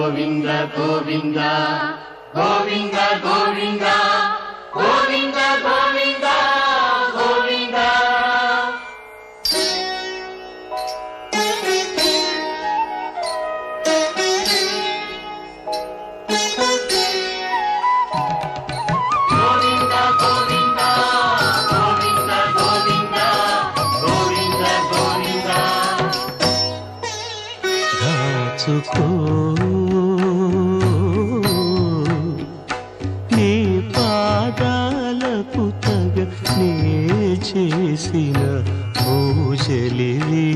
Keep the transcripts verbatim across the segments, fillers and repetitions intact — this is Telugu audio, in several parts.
గోవింద గోవింద గోవింద గోవింద గోవింద గోవింద గోవింద. నీ పాదాలకు తగ నే చేసిన పూజలివి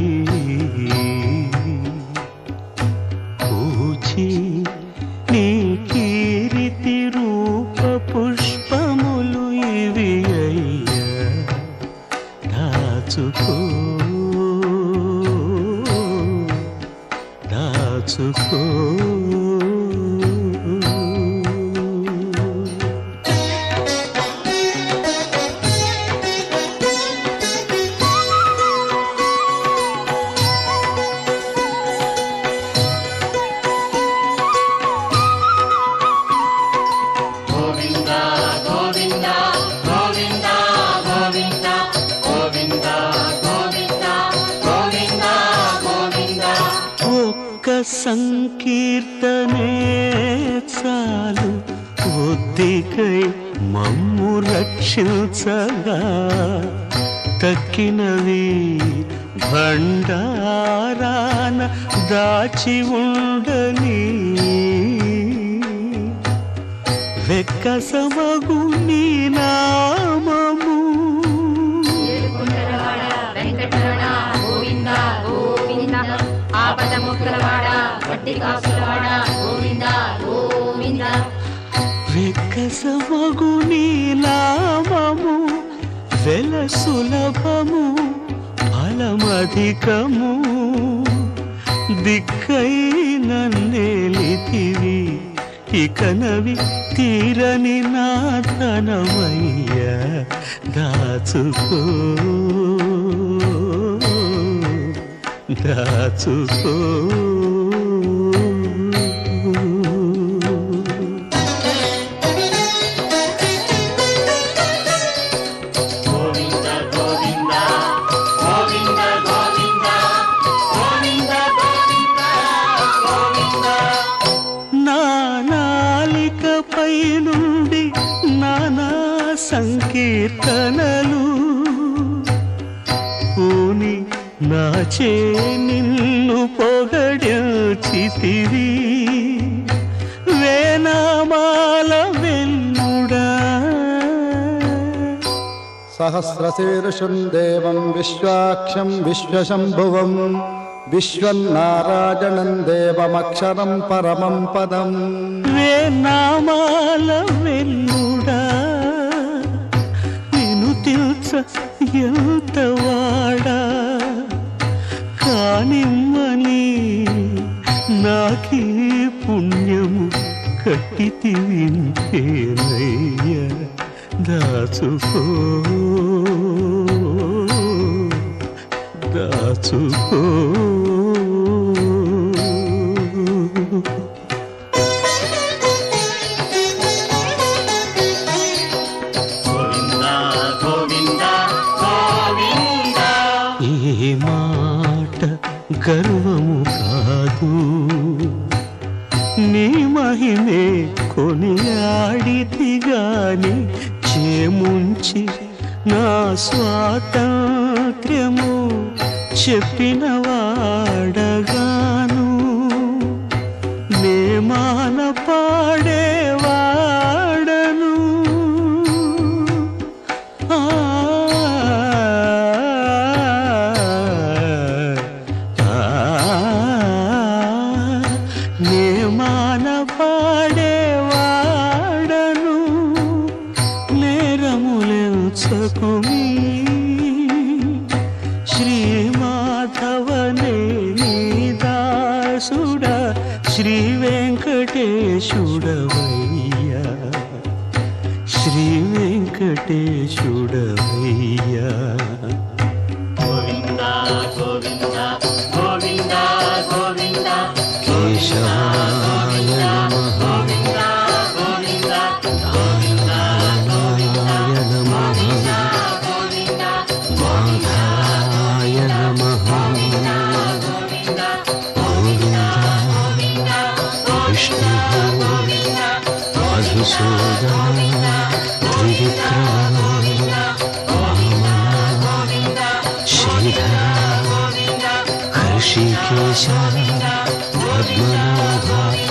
పూచి నీ కీర్తి రూప పుష్పములు ఇవి అయ్యా దాచుకో దాచుకో. సంకీర్తనే చాలు ఒద్దికై మమ్ము రక్షించగా తక్కినవి భండారాన దాచి ఉండని వెక్కసమగు నీ నామము వెక్కసమగు నీ నామము వెల సులభము ఫలమధికము దిక్కై నన్నేలితివి ఇకనవి తీరని నా ధనమయ్య దాచుకో దాచుకో. నానాలికపై నుండి నానా సంకీర్తనలు పూని నాచే నిన్ను పొగడిచితివి వేనామాల వెన్నుడా. సహస్రశీర్షం దేవం విశ్వాక్షం విశ్వశంభువం విశ్వన్నారాయణం దేవమక్షరం పరమం పదం. వేనామాల వెన్నుడా నిన్ను తెలుస ఎంత వాడా కానిమ్మని నాకీ పుణ్యము కట్టితివింటేనయ్య దాచుకో దాచుకో. ఈ మాట గర్వము కాదు నీ మహిమే కొనియాడితి గాని చేముంచి నా స్వాతంత్ర్యము చెప్పిన వాడగాను నే మాన పాడేవాడను. నే మాన పాడేవాడను నేరములెంచకుమీ శ్రీమాధవనే నీ దాసుడ శ్రీ వెంకటేశుడవయ్యా శ్రీ వెంకటేశుడవయ్యా. గోవింద గోవింద గోవింద గోవింద కేశవాయ మధుసూదన త్రివిక్రమ వామన శ్రీధర హృషికేశ పద్మనాభ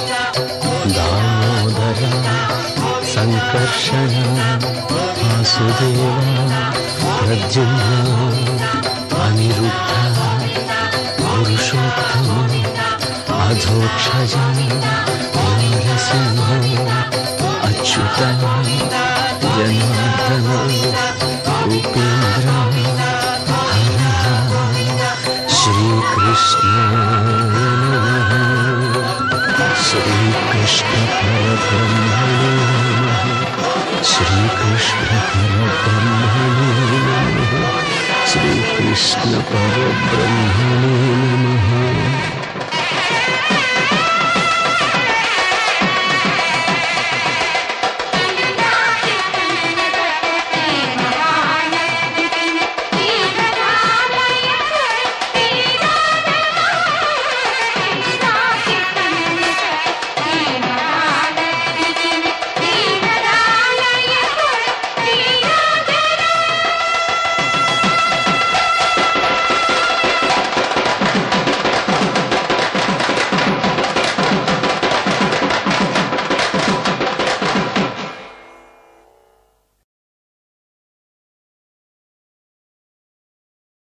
దామోదర సంకర్షణ వాసుదేవ ప్రద్యుమ్న అనిరుద్ధ పురుషోత్తమ అధోక్షజ నరసింహ అచ్యుత జనార్దన ఉపేంద్ర హర శ్రీకృష్ణ శ్రీకృష్ణ పరబ్రహ్మణే నమః శ్రీకృష్ణ పరబ్రహ్మణే నమః శ్రీకృష్ణ పరబ్రహ్మణే నమః